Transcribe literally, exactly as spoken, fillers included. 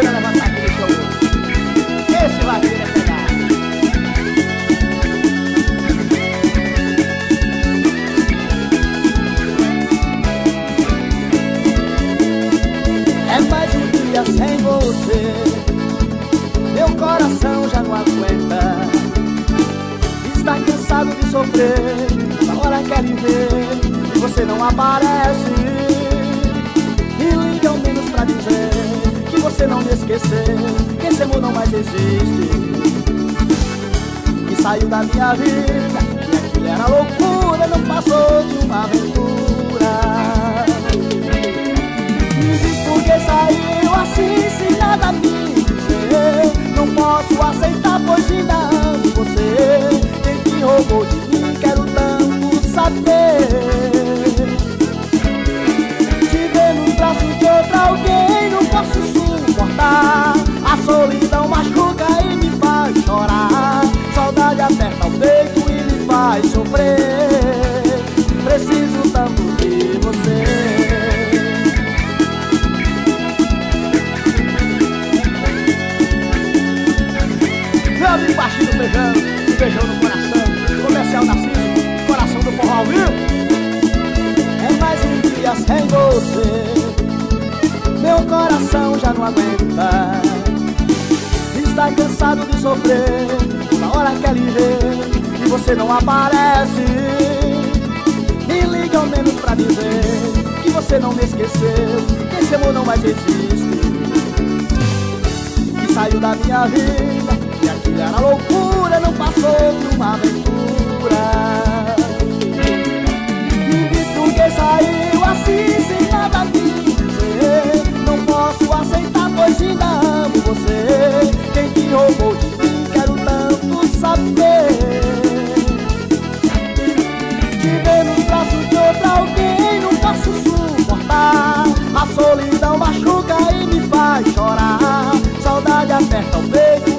Segura, levanta aqui, show. Esse vai querer pegar. É mais um dia sem você, meu coração já não aguenta. Está cansado de sofrer, na hora quer me ver e você não aparece. E liga ao menos pra dizer que você não me esqueceu, que esse amor não mais existe. Que saiu da minha vida, que aquilo era loucura, não passou de uma aventura. Me diz por que saiu assim sem nada me dizer. Não posso aceitar, pois ainda amo você. Quem te roubou de mim, quero tanto saber. Te ver nos braços de outra alguém, não posso suportar. A solidão machuca e me faz chorar. Saudade aperta o peito e me faz sofrer. Preciso tanto de você. Meu amigo baixinho do beijão, um beijão no coração. Comercial Narciso, coração do forró ao vivo. É mais um dia sem você, meu coração já não aguenta. Está cansado de sofrer, na hora quer lhe ver e você não aparece. Me liga ao menos pra dizer que você não me esqueceu, que esse amor não mais existe. Que saiu da minha vida, e aquilo era loucura, não passou de uma aventura. Me diz por que saiu assim sem nada me dizer. Não posso aceitar, pois ainda amo você. Quem te roubou de mim, quero tanto saber. Te ver nos braços de outra alguém, não posso suportar. A solidão machuca e me faz chorar. Saudade aperta o peito